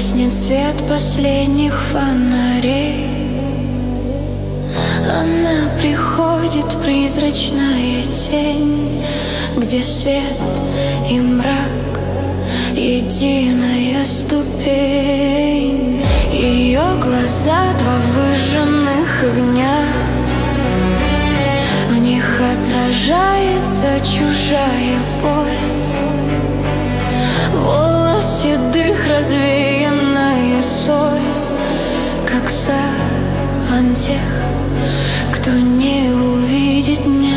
Гаснет свет последних фонарей. Она приходит, призрачная тень, где свет и мрак, единая ступень. Ее глаза — два выжженных огня, в них отражается чужая боль. Волос седых, развеянная соль, как саван тех, кто не увидит дня.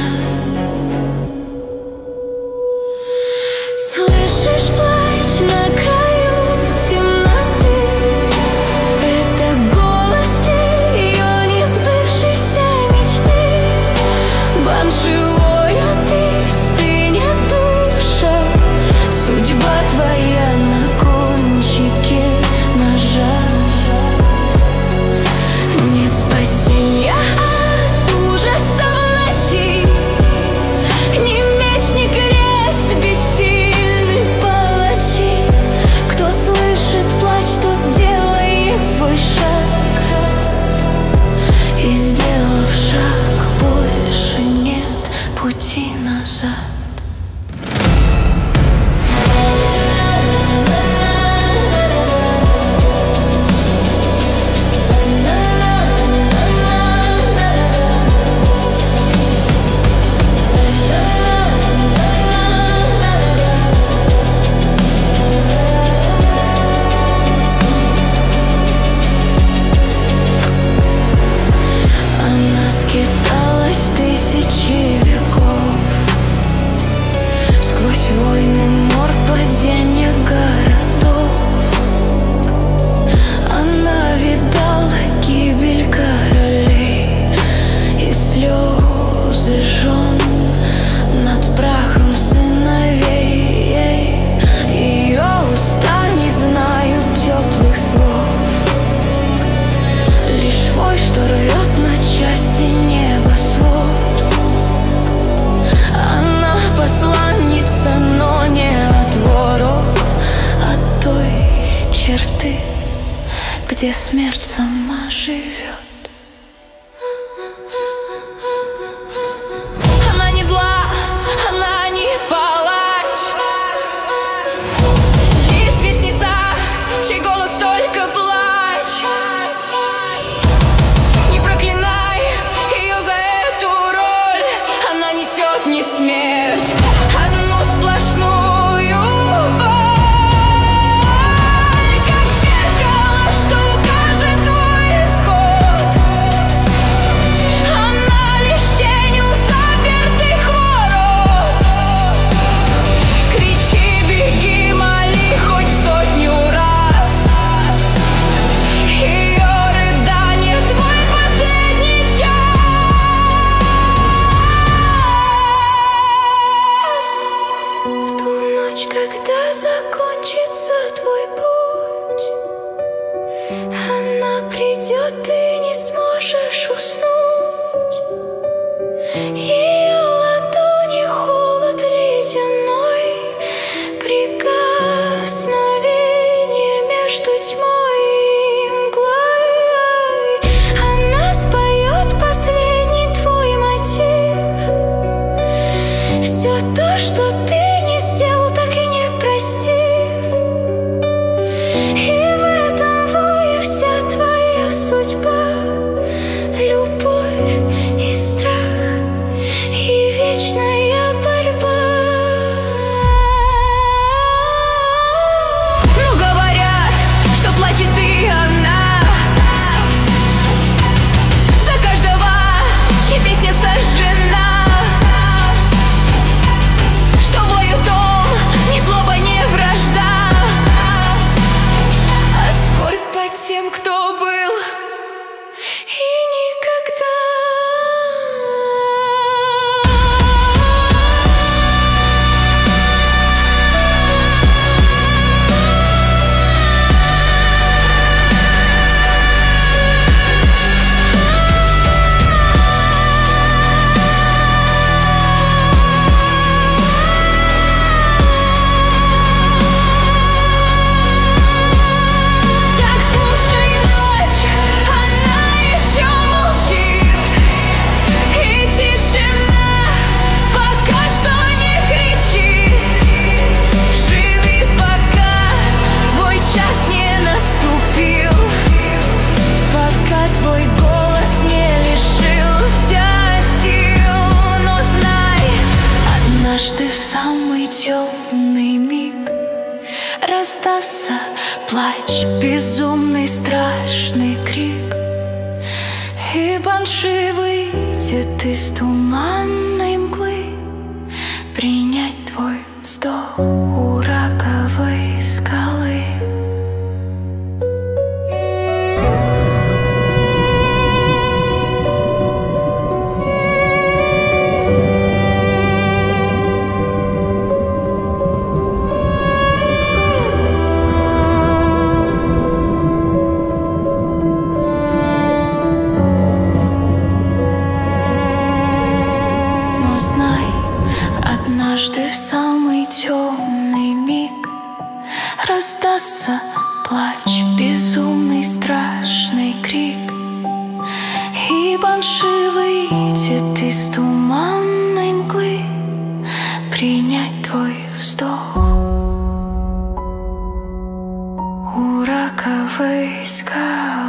Слышишь плач на краю темноты? Это голос ее несбывшейся мечты. Банши воют, и стынет душа. Судьба твоя на кончике ножа. Нет спасения от ужаса в ночи. Ни меч, ни крест, бессильны палачи. Кто слышит плач, тот делает свой шаг, и, сделав шаг, больше нет пути назад. Скиталась тысячи веков, сквозь войны, мор, падения городов. Она видала гибель королей и слезы жен над прахом сыновей. Ее уста не знают теплых слов, лишь вой, что рвет на части небосвод. Она посланница, но не от ворот, от той черты, где смерть сама живет. Она не зла, она не палач, лишь вестница, чей голос только плач. Не проклинай ее за эту роль, она несет не смерть, одну сплошную боль. Как зеркало, что укажет твой исход, она лишь тень у запертых ворот. Кричи, беги, моли хоть сотню раз, ее рыдание — твой последний час. В ту ночь, когда закончится твой путь, она придет, ты не сможешь уснуть. Ее ладони — холод ледяной, прикосновение между тьмой и мглой. Она споет последний твой мотив. Все то, что ты не сделал, так и не простив. И в этом вое вся твоя судьба. раздастся плач, безумный страшный крик, и банши выйдет из туманной мглы принять твой вздох у раковой скалы. Однажды в самый темный миг раздастся плач, безумный страшный крик, и банши выйдет из туманной мглы принять твой вздох у раковой скалы.